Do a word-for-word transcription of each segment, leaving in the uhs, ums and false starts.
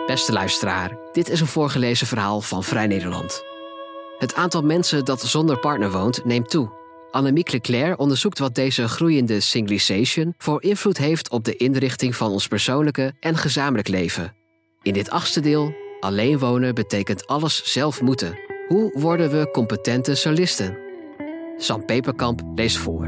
Beste luisteraar, dit is een voorgelezen verhaal van Vrij Nederland. Het aantal mensen dat zonder partner woont neemt toe. Annemiek Leclerc onderzoekt wat deze groeiende singlisation voor invloed heeft op de inrichting van ons persoonlijke en gezamenlijk leven. In dit achtste deel, alleen wonen betekent alles zelf moeten. Hoe worden we competente solisten? Sam Peperkamp leest voor.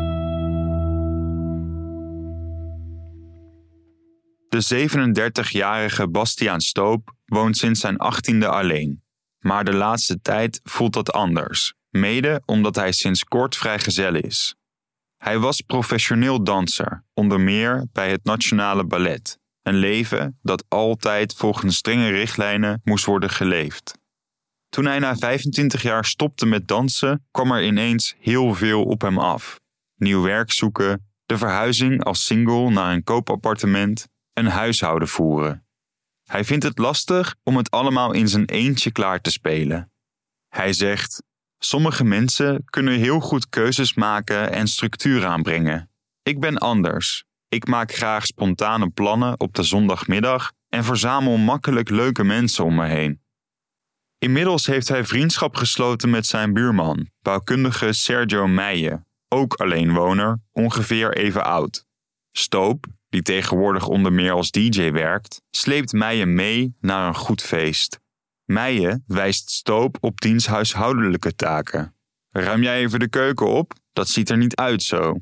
De zevenendertigjarige Bastiaan Stoop woont sinds zijn achttiende alleen. Maar de laatste tijd voelt dat anders, mede omdat hij sinds kort vrijgezel is. Hij was professioneel danser, onder meer bij het Nationale Ballet. Een leven dat altijd volgens strenge richtlijnen moest worden geleefd. Toen hij na vijfentwintig jaar stopte met dansen, kwam er ineens heel veel op hem af. Nieuw werk zoeken, de verhuizing als single naar een koopappartement, een huishouden voeren. Hij vindt het lastig om het allemaal in zijn eentje klaar te spelen. Hij zegt, sommige mensen kunnen heel goed keuzes maken en structuur aanbrengen. Ik ben anders. Ik maak graag spontane plannen op de zondagmiddag en verzamel makkelijk leuke mensen om me heen. Inmiddels heeft hij vriendschap gesloten met zijn buurman, bouwkundige Sergio Meijen, ook alleenwoner, ongeveer even oud. Stoop, die tegenwoordig onder meer als D J werkt, sleept Meijen mee naar een goed feest. Meijen wijst Stoop op diens huishoudelijke taken. Ruim jij even de keuken op? Dat ziet er niet uit zo.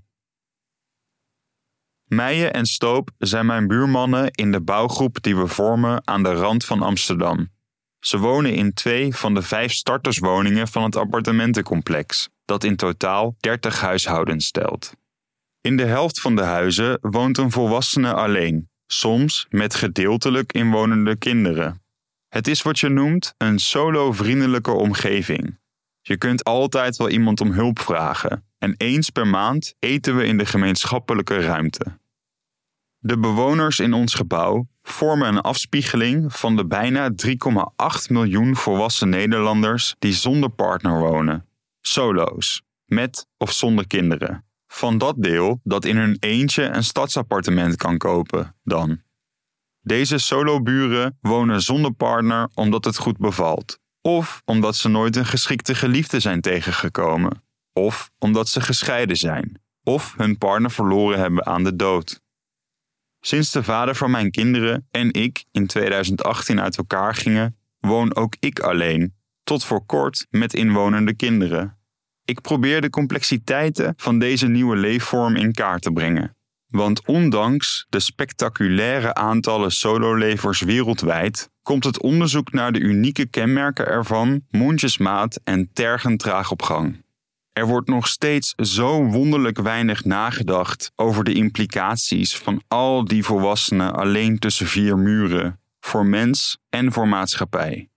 Meijen en Stoop zijn mijn buurmannen in de bouwgroep die we vormen aan de rand van Amsterdam. Ze wonen in twee van de vijf starterswoningen van het appartementencomplex, dat in totaal dertig huishoudens stelt. In de helft van de huizen woont een volwassene alleen, soms met gedeeltelijk inwonende kinderen. Het is wat je noemt een solo-vriendelijke omgeving. Je kunt altijd wel iemand om hulp vragen en eens per maand eten we in de gemeenschappelijke ruimte. De bewoners in ons gebouw vormen een afspiegeling van de bijna drie komma acht miljoen volwassen Nederlanders die zonder partner wonen. Solo's, met of zonder kinderen. Van dat deel dat in hun eentje een stadsappartement kan kopen, dan. Deze soloburen wonen zonder partner omdat het goed bevalt. Of omdat ze nooit een geschikte geliefde zijn tegengekomen. Of omdat ze gescheiden zijn. Of hun partner verloren hebben aan de dood. Sinds de vader van mijn kinderen en ik in tweeduizend achttien uit elkaar gingen, woon ook ik alleen, tot voor kort met inwonende kinderen. Ik probeer de complexiteiten van deze nieuwe leefvorm in kaart te brengen. Want ondanks de spectaculaire aantallen sololevers wereldwijd, komt het onderzoek naar de unieke kenmerken ervan mondjesmaat en tergend traag op gang. Er wordt nog steeds zo wonderlijk weinig nagedacht over de implicaties van al die volwassenen alleen tussen vier muren, voor mens en voor maatschappij.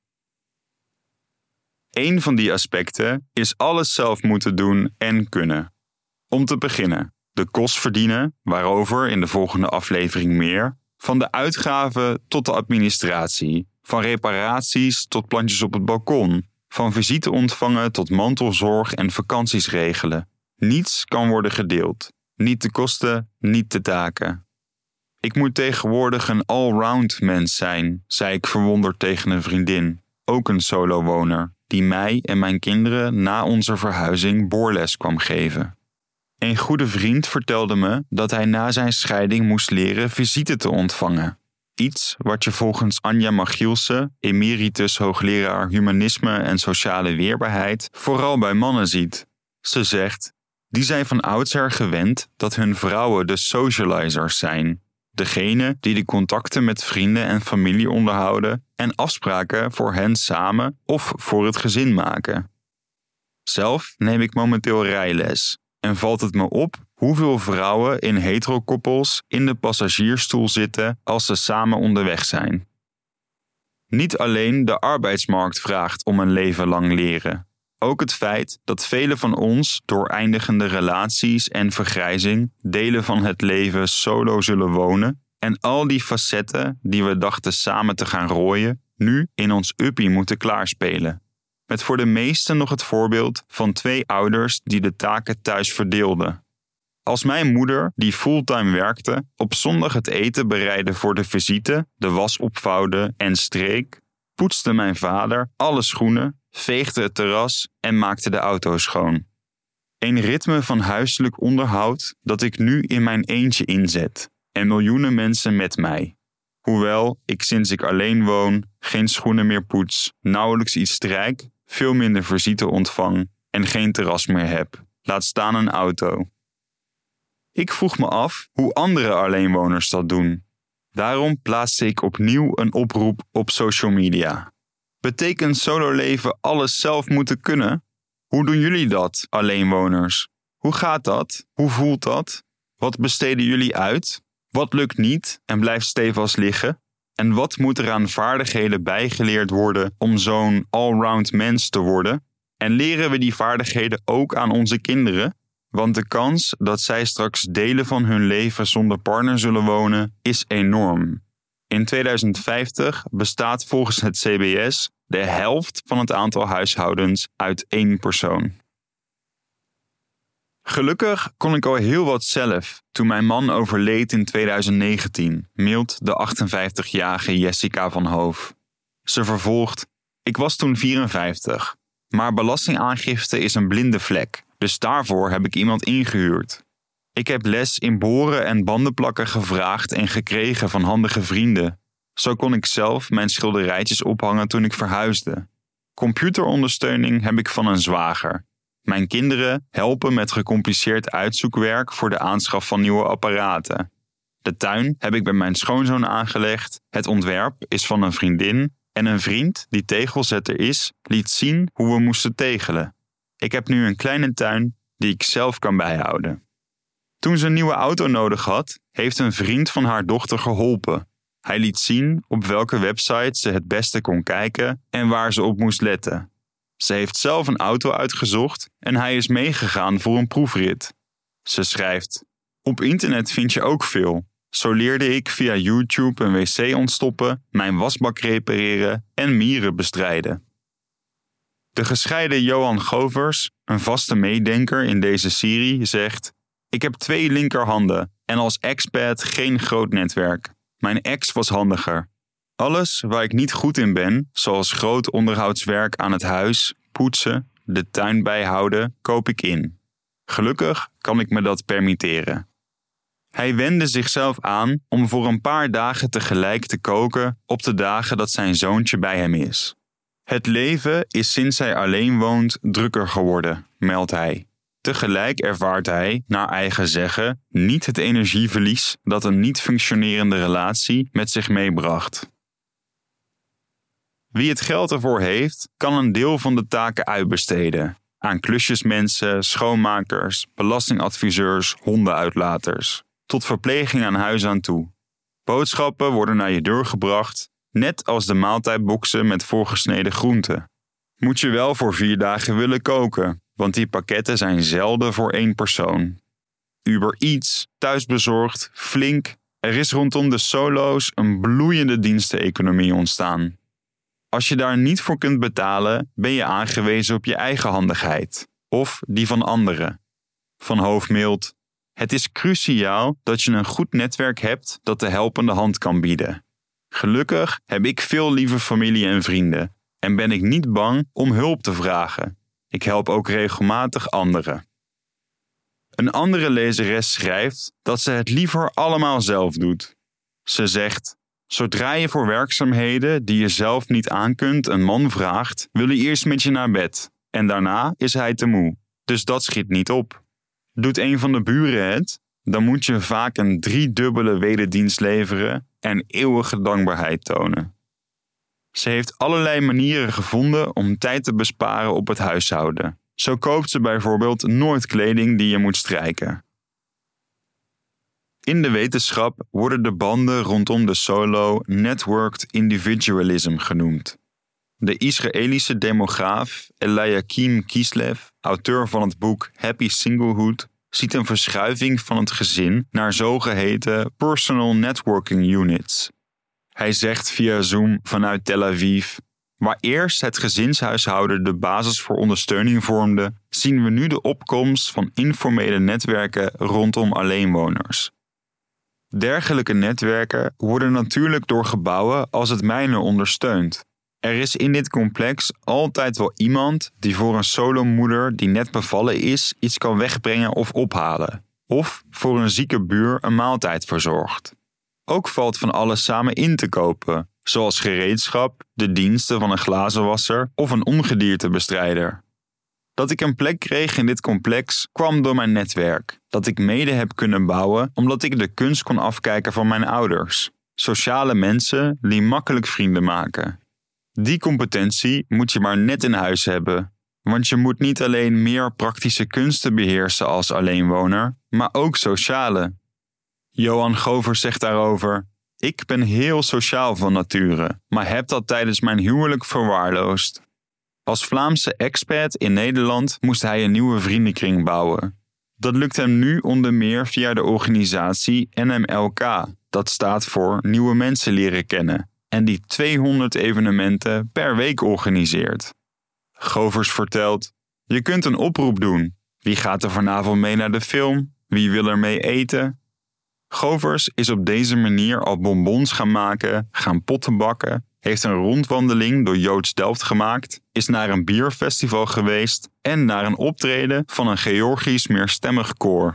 Eén van die aspecten is alles zelf moeten doen en kunnen. Om te beginnen, de kost verdienen, waarover in de volgende aflevering meer, van de uitgaven tot de administratie, van reparaties tot plantjes op het balkon, van visite ontvangen tot mantelzorg en vakanties regelen. Niets kan worden gedeeld. Niet de kosten, niet de taken. Ik moet tegenwoordig een allround mens zijn, zei ik verwonderd tegen een vriendin, ook een solowoner, die mij en mijn kinderen na onze verhuizing boorles kwam geven. Een goede vriend vertelde me dat hij na zijn scheiding moest leren visite te ontvangen. Iets wat je volgens Anja Machielsen, emeritus hoogleraar humanisme en sociale weerbaarheid, vooral bij mannen ziet. Ze zegt, die zijn van oudsher gewend dat hun vrouwen de socializers zijn. Degene die de contacten met vrienden en familie onderhouden en afspraken voor hen samen of voor het gezin maken. Zelf neem ik momenteel rijles en valt het me op hoeveel vrouwen in heterokoppels in de passagiersstoel zitten als ze samen onderweg zijn. Niet alleen de arbeidsmarkt vraagt om een leven lang leren. Ook het feit dat velen van ons door eindigende relaties en vergrijzing delen van het leven solo zullen wonen en al die facetten die we dachten samen te gaan rooien, nu in ons uppie moeten klaarspelen. Met voor de meesten nog het voorbeeld van twee ouders die de taken thuis verdeelden. Als mijn moeder, die fulltime werkte, op zondag het eten bereidde voor de visite, de was opvouwde en streek, poetste mijn vader alle schoenen, veegde het terras en maakte de auto schoon. Een ritme van huiselijk onderhoud dat ik nu in mijn eentje inzet en miljoenen mensen met mij. Hoewel ik sinds ik alleen woon, geen schoenen meer poets, nauwelijks iets strijk, veel minder visite ontvang en geen terras meer heb, laat staan een auto. Ik vroeg me af hoe andere alleenwoners dat doen. Daarom plaatste ik opnieuw een oproep op social media. Betekent sololeven alles zelf moeten kunnen? Hoe doen jullie dat, alleenwoners? Hoe gaat dat? Hoe voelt dat? Wat besteden jullie uit? Wat lukt niet en blijft stevast liggen? En wat moet er aan vaardigheden bijgeleerd worden om zo'n allround mens te worden? En leren we die vaardigheden ook aan onze kinderen? Want de kans dat zij straks delen van hun leven zonder partner zullen wonen is enorm. In tweeduizend vijftig bestaat volgens het C B S de helft van het aantal huishoudens uit één persoon. Gelukkig kon ik al heel wat zelf toen mijn man overleed in tweeduizend negentien, mailt de achtenvijftigjarige Jessica van Hoof. Ze vervolgt: Ik was toen vierenvijftig, maar belastingaangifte is een blinde vlek, dus daarvoor heb ik iemand ingehuurd. Ik heb les in boren en bandenplakken gevraagd en gekregen van handige vrienden. Zo kon ik zelf mijn schilderijtjes ophangen toen ik verhuisde. Computerondersteuning heb ik van een zwager. Mijn kinderen helpen met gecompliceerd uitzoekwerk voor de aanschaf van nieuwe apparaten. De tuin heb ik bij mijn schoonzoon aangelegd, het ontwerp is van een vriendin en een vriend die tegelzetter is, liet zien hoe we moesten tegelen. Ik heb nu een kleine tuin die ik zelf kan bijhouden. Toen ze een nieuwe auto nodig had, heeft een vriend van haar dochter geholpen. Hij liet zien op welke website ze het beste kon kijken en waar ze op moest letten. Ze heeft zelf een auto uitgezocht en hij is meegegaan voor een proefrit. Ze schrijft: Op internet vind je ook veel. Zo leerde ik via YouTube een wc ontstoppen, mijn wasbak repareren en mieren bestrijden. De gescheiden Johan Govers, een vaste meedenker in deze serie, zegt: Ik heb twee linkerhanden en als expat geen groot netwerk. Mijn ex was handiger. Alles waar ik niet goed in ben, zoals groot onderhoudswerk aan het huis, poetsen, de tuin bijhouden, koop ik in. Gelukkig kan ik me dat permitteren. Hij wende zichzelf aan om voor een paar dagen tegelijk te koken op de dagen dat zijn zoontje bij hem is. Het leven is sinds hij alleen woont drukker geworden, meldt hij. Tegelijk ervaart hij, naar eigen zeggen, niet het energieverlies dat een niet functionerende relatie met zich meebracht. Wie het geld ervoor heeft, kan een deel van de taken uitbesteden. Aan klusjesmensen, schoonmakers, belastingadviseurs, hondenuitlaters. Tot verpleging aan huis aan toe. Boodschappen worden naar je deur gebracht, net als de maaltijdboxen met voorgesneden groenten. Moet je wel voor vier dagen willen koken, want die pakketten zijn zelden voor één persoon. Uber Eats, thuisbezorgd, flink. Er is rondom de solo's een bloeiende diensteneconomie ontstaan. Als je daar niet voor kunt betalen, ben je aangewezen op je eigen handigheid. Of die van anderen. Van Hoof mailt: Het is cruciaal dat je een goed netwerk hebt dat de helpende hand kan bieden. Gelukkig heb ik veel lieve familie en vrienden en ben ik niet bang om hulp te vragen. Ik help ook regelmatig anderen. Een andere lezeres schrijft dat ze het liever allemaal zelf doet. Ze zegt: Zodra je voor werkzaamheden die je zelf niet aankunt een man vraagt, wil hij eerst met je naar bed en daarna is hij te moe. Dus dat schiet niet op. Doet een van de buren het, dan moet je vaak een driedubbele wederdienst leveren en eeuwige dankbaarheid tonen. Ze heeft allerlei manieren gevonden om tijd te besparen op het huishouden. Zo koopt ze bijvoorbeeld nooit kleding die je moet strijken. In de wetenschap worden de banden rondom de solo networked individualism genoemd. De Israëlische demograaf Eliakim Kislev, auteur van het boek Happy Singlehood, ziet een verschuiving van het gezin naar zogeheten personal networking units. Hij zegt via Zoom vanuit Tel Aviv: Waar eerst het gezinshuishouden de basis voor ondersteuning vormde, zien we nu de opkomst van informele netwerken rondom alleenwoners. Dergelijke netwerken worden natuurlijk door gebouwen als het mijne ondersteund. Er is in dit complex altijd wel iemand die voor een solomoeder die net bevallen is iets kan wegbrengen of ophalen, of voor een zieke buur een maaltijd verzorgt. Ook valt van alles samen in te kopen, zoals gereedschap, de diensten van een glazenwasser of een ongediertebestrijder. Dat ik een plek kreeg in dit complex kwam door mijn netwerk, dat ik mede heb kunnen bouwen omdat ik de kunst kon afkijken van mijn ouders. Sociale mensen die makkelijk vrienden maken. Die competentie moet je maar net in huis hebben, want je moet niet alleen meer praktische kunsten beheersen als alleenwoner, maar ook sociale. Johan Govers zegt daarover: ik ben heel sociaal van nature, maar heb dat tijdens mijn huwelijk verwaarloosd. Als Vlaamse expat in Nederland moest hij een nieuwe vriendenkring bouwen. Dat lukt hem nu onder meer via de organisatie N M L K, dat staat voor Nieuwe Mensen Leren Kennen, en die tweehonderd evenementen per week organiseert. Govers vertelt: je kunt een oproep doen. Wie gaat er vanavond mee naar de film? Wie wil er mee eten? Govers is op deze manier al bonbons gaan maken, gaan potten bakken, heeft een rondwandeling door Joods Delft gemaakt, is naar een bierfestival geweest en naar een optreden van een Georgisch meerstemmig koor.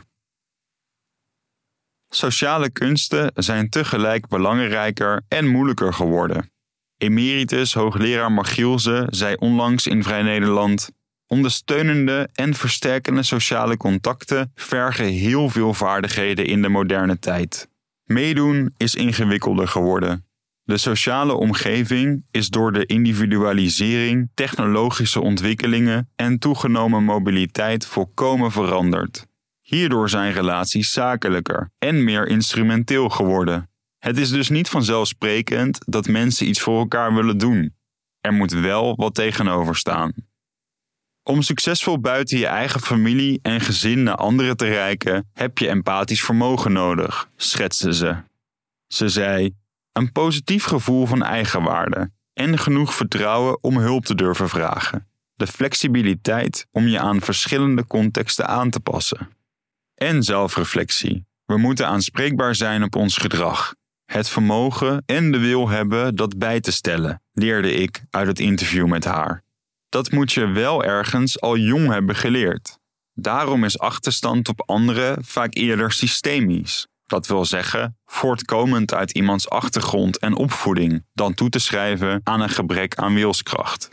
Sociale kunsten zijn tegelijk belangrijker en moeilijker geworden. Emeritus hoogleraar Margielsen zei onlangs in Vrij Nederland: ondersteunende en versterkende sociale contacten vergen heel veel vaardigheden in de moderne tijd. Meedoen is ingewikkelder geworden. De sociale omgeving is door de individualisering, technologische ontwikkelingen en toegenomen mobiliteit volkomen veranderd. Hierdoor zijn relaties zakelijker en meer instrumenteel geworden. Het is dus niet vanzelfsprekend dat mensen iets voor elkaar willen doen. Er moet wel wat tegenover staan. Om succesvol buiten je eigen familie en gezin naar anderen te reiken, heb je empathisch vermogen nodig, schetste ze. Ze zei: een positief gevoel van eigenwaarde en genoeg vertrouwen om hulp te durven vragen. De flexibiliteit om je aan verschillende contexten aan te passen. En zelfreflectie. We moeten aanspreekbaar zijn op ons gedrag. Het vermogen en de wil hebben dat bij te stellen, leerde ik uit het interview met haar. Dat moet je wel ergens al jong hebben geleerd. Daarom is achterstand op anderen vaak eerder systemisch. Dat wil zeggen, voortkomend uit iemands achtergrond en opvoeding, dan toe te schrijven aan een gebrek aan wilskracht.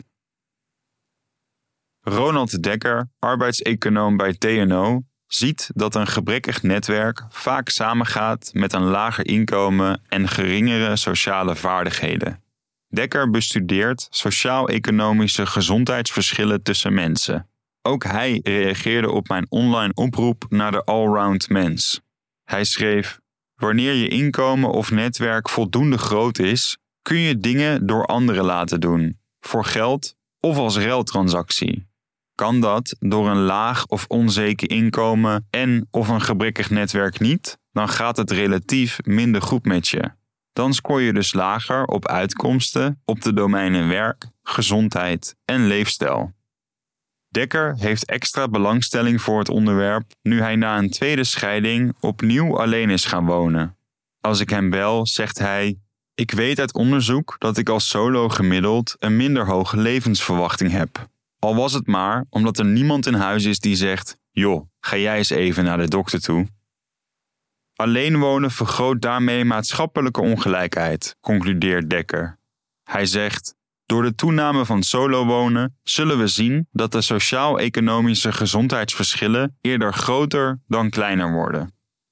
Ronald Dekker, arbeidseconoom bij T N O, ziet dat een gebrekkig netwerk vaak samengaat met een lager inkomen en geringere sociale vaardigheden. Dekker bestudeert sociaal-economische gezondheidsverschillen tussen mensen. Ook hij reageerde op mijn online oproep naar de allround mens. Hij schreef: wanneer je inkomen of netwerk voldoende groot is, kun je dingen door anderen laten doen, voor geld of als ruiltransactie. Kan dat door een laag of onzeker inkomen en of een gebrekkig netwerk niet, dan gaat het relatief minder goed met je. Dan scoor je dus lager op uitkomsten op de domeinen werk, gezondheid en leefstijl. Dekker heeft extra belangstelling voor het onderwerp nu hij na een tweede scheiding opnieuw alleen is gaan wonen. Als ik hem bel, zegt hij: ik weet uit onderzoek dat ik als solo gemiddeld een minder hoge levensverwachting heb. Al was het maar omdat er niemand in huis is die zegt: joh, ga jij eens even naar de dokter toe. Alleen wonen vergroot daarmee maatschappelijke ongelijkheid, concludeert Dekker. Hij zegt: door de toename van solowonen zullen we zien dat de sociaal-economische gezondheidsverschillen eerder groter dan kleiner worden.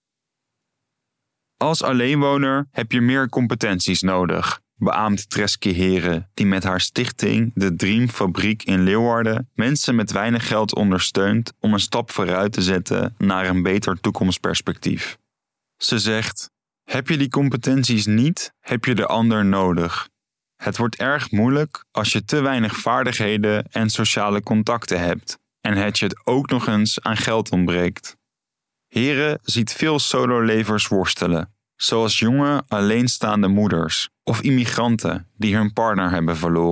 Als alleenwoner heb je meer competenties nodig, beaamt Treske Heren, die met haar stichting de Dream Fabriek in Leeuwarden mensen met weinig geld ondersteunt om een stap vooruit te zetten naar een beter toekomstperspectief. Ze zegt: heb je die competenties niet, heb je de ander nodig. Het wordt erg moeilijk als je te weinig vaardigheden en sociale contacten hebt en het je het ook nog eens aan geld ontbreekt. Heren ziet veel sololevers worstelen, zoals jonge alleenstaande moeders of immigranten die hun partner hebben verloren.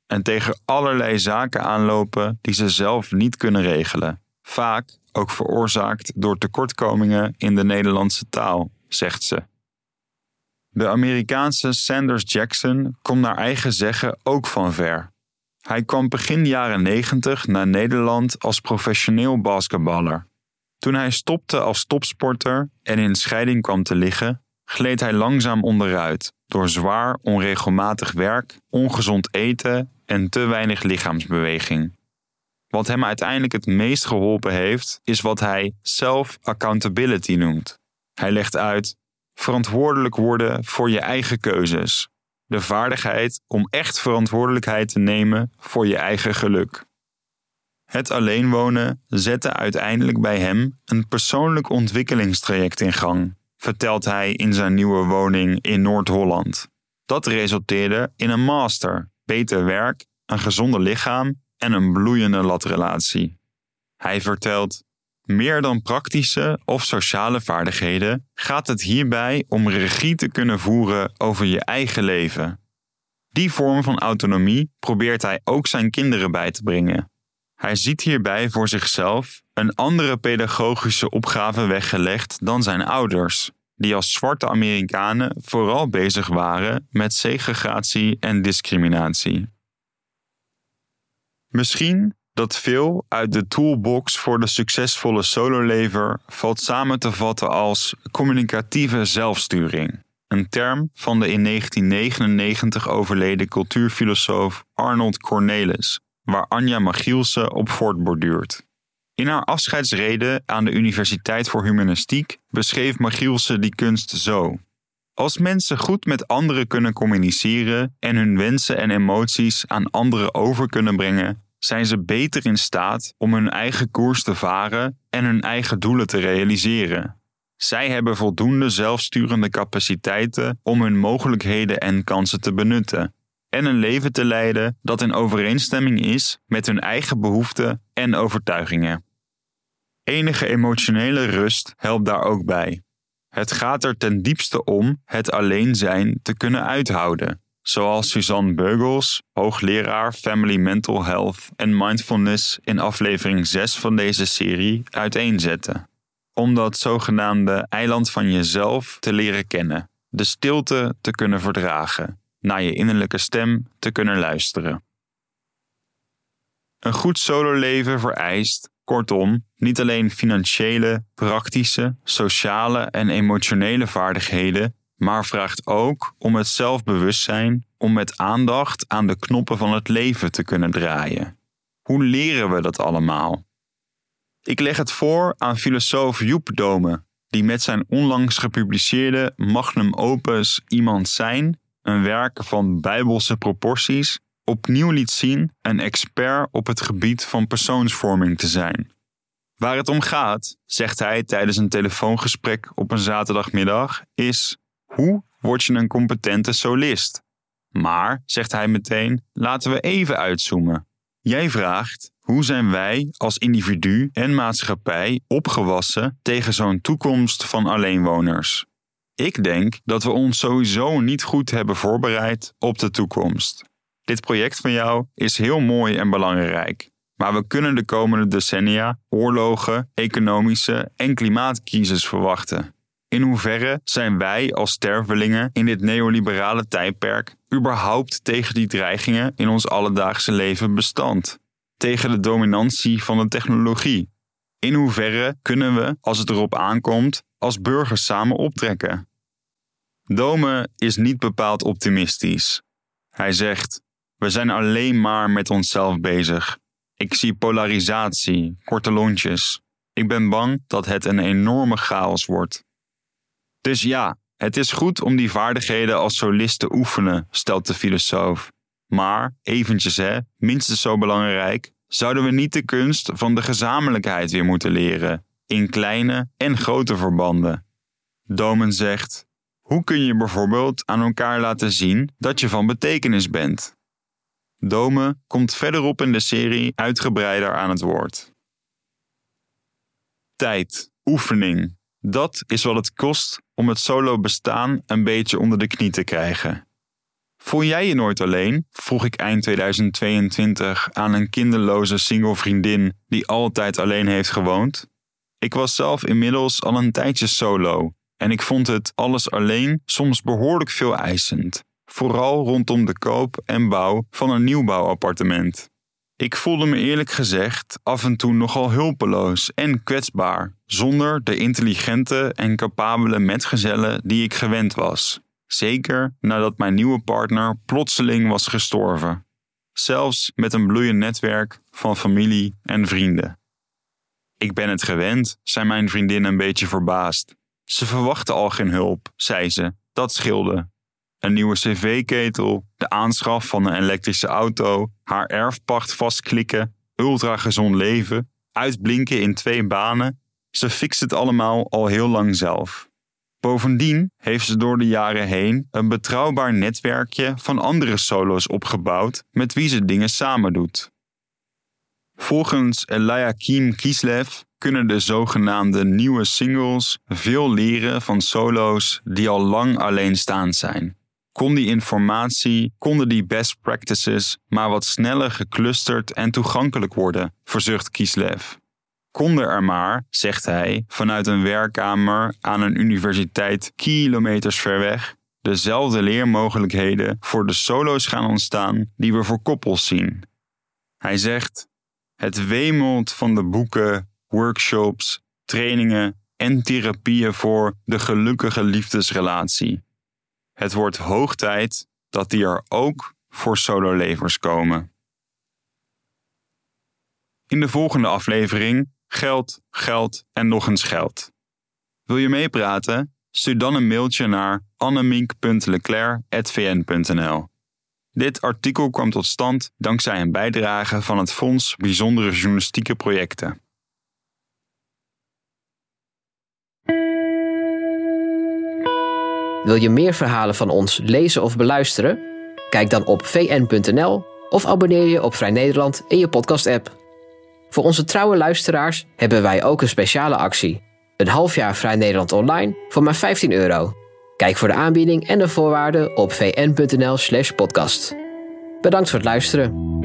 en tegen allerlei zaken aanlopen die ze zelf niet kunnen regelen. Vaak ook veroorzaakt door tekortkomingen in de Nederlandse taal, zegt ze. De Amerikaanse Sanders Jackson komt naar eigen zeggen ook van ver. Hij kwam begin jaren negentig naar Nederland als professioneel basketballer. Toen hij stopte als topsporter en in scheiding kwam te liggen, gleed hij langzaam onderuit door zwaar onregelmatig werk, ongezond eten en te weinig lichaamsbeweging. Wat hem uiteindelijk het meest geholpen heeft, is wat hij self-accountability noemt. Hij legt uit: verantwoordelijk worden voor je eigen keuzes. De vaardigheid om echt verantwoordelijkheid te nemen voor je eigen geluk. Het alleenwonen zette uiteindelijk bij hem een persoonlijk ontwikkelingstraject in gang, vertelt hij in zijn nieuwe woning in Noord-Holland. Dat resulteerde in een master, beter werk, een gezonder lichaam en een bloeiende latrelatie. Hij vertelt: meer dan praktische of sociale vaardigheden gaat het hierbij om regie te kunnen voeren over je eigen leven. Die vorm van autonomie probeert hij ook zijn kinderen bij te brengen. Hij ziet hierbij voor zichzelf een andere pedagogische opgave weggelegd dan zijn ouders, die als zwarte Amerikanen vooral bezig waren met segregatie en discriminatie. Misschien dat veel uit de toolbox voor de succesvolle sololever valt samen te vatten als communicatieve zelfsturing, een term van de in negentien negenennegentig overleden cultuurfilosoof Arnold Cornelis, waar Anja Machielse op voortborduurt. In haar afscheidsrede aan de Universiteit voor Humanistiek beschreef Machielse die kunst zo: als mensen goed met anderen kunnen communiceren en hun wensen en emoties aan anderen over kunnen brengen, zijn ze beter in staat om hun eigen koers te varen en hun eigen doelen te realiseren. Zij hebben voldoende zelfsturende capaciteiten om hun mogelijkheden en kansen te benutten en een leven te leiden dat in overeenstemming is met hun eigen behoeften en overtuigingen. Enige emotionele rust helpt daar ook bij. Het gaat er ten diepste om het alleen zijn te kunnen uithouden, zoals Suzanne Beugels, hoogleraar Family Mental Health en Mindfulness in aflevering zes van deze serie uiteenzette. Om dat zogenaamde eiland van jezelf te leren kennen, de stilte te kunnen verdragen, naar je innerlijke stem te kunnen luisteren. Een goed sololeven vereist, kortom, niet alleen financiële, praktische, sociale en emotionele vaardigheden, maar vraagt ook om het zelfbewustzijn om met aandacht aan de knoppen van het leven te kunnen draaien. Hoe leren we dat allemaal? Ik leg het voor aan filosoof Joep Dome, die met zijn onlangs gepubliceerde magnum opus Iemand Zijn, een werk van bijbelse proporties, opnieuw liet zien een expert op het gebied van persoonsvorming te zijn. Waar het om gaat, zegt hij tijdens een telefoongesprek op een zaterdagmiddag, is: hoe word je een competente solist? Maar, zegt hij meteen, laten we even uitzoomen. Jij vraagt: hoe zijn wij als individu en maatschappij opgewassen tegen zo'n toekomst van alleenwoners? Ik denk dat we ons sowieso niet goed hebben voorbereid op de toekomst. Dit project van jou is heel mooi en belangrijk, maar we kunnen de komende decennia oorlogen, economische en klimaatcrisis verwachten. In hoeverre zijn wij als stervelingen in dit neoliberale tijdperk überhaupt tegen die dreigingen in ons alledaagse leven bestand? Tegen de dominantie van de technologie? In hoeverre kunnen we, als het erop aankomt, als burgers samen optrekken? Dome is niet bepaald optimistisch. Hij zegt: we zijn alleen maar met onszelf bezig. Ik zie polarisatie, korte lontjes. Ik ben bang dat het een enorme chaos wordt. Dus ja, het is goed om die vaardigheden als solist te oefenen, stelt de filosoof. Maar, eventjes hè, minstens zo belangrijk, zouden we niet de kunst van de gezamenlijkheid weer moeten leren, in kleine en grote verbanden. Domen zegt: hoe kun je bijvoorbeeld aan elkaar laten zien dat je van betekenis bent? Dome komt verderop in de serie uitgebreider aan het woord. Tijd, oefening. Dat is wat het kost om het solo bestaan een beetje onder de knie te krijgen. Voel jij je nooit alleen? Vroeg ik eind tweeduizend tweeëntwintig aan een kinderloze single vriendin die altijd alleen heeft gewoond. Ik was zelf inmiddels al een tijdje solo en ik vond het alles alleen soms behoorlijk veel eisend. Vooral rondom de koop en bouw van een nieuwbouwappartement. Ik voelde me eerlijk gezegd af en toe nogal hulpeloos en kwetsbaar, zonder de intelligente en capabele metgezellen die ik gewend was. Zeker nadat mijn nieuwe partner plotseling was gestorven. Zelfs met een bloeiend netwerk van familie en vrienden. Ik ben het gewend, zei mijn vriendin een beetje verbaasd. Ze verwachtte al geen hulp, zei ze. Dat scheelde. Een nieuwe cv-ketel, de aanschaf van een elektrische auto, haar erfpacht vastklikken, ultragezond leven, uitblinken in twee banen. Ze fixt het allemaal al heel lang zelf. Bovendien heeft ze door de jaren heen een betrouwbaar netwerkje van andere solo's opgebouwd met wie ze dingen samen doet. Volgens Eliakim Kislev kunnen de zogenaamde nieuwe singles veel leren van solo's die al lang alleenstaand zijn. Kon die informatie, konden die best practices maar wat sneller geclusterd en toegankelijk worden, verzucht Kislev. Konden er maar, zegt hij, vanuit een werkkamer aan een universiteit kilometers ver weg, dezelfde leermogelijkheden voor de solo's gaan ontstaan die we voor koppels zien. Hij zegt, het wemelt van de boeken, workshops, trainingen en therapieën voor de gelukkige liefdesrelatie. Het wordt hoog tijd dat die er ook voor sololevers komen. In de volgende aflevering geld, geld en nog eens geld. Wil je meepraten? Stuur dan een mailtje naar annemiek punt leclerc apenstaartje v n punt n l. Dit artikel kwam tot stand dankzij een bijdrage van het Fonds Bijzondere Journalistieke Projecten. Wil je meer verhalen van ons lezen of beluisteren? Kijk dan op v n punt n l of abonneer je op Vrij Nederland in je podcast-app. Voor onze trouwe luisteraars hebben wij ook een speciale actie. Een half jaar Vrij Nederland online voor maar vijftien euro. Kijk voor de aanbieding en de voorwaarden op v n punt n l slash podcast. Bedankt voor het luisteren.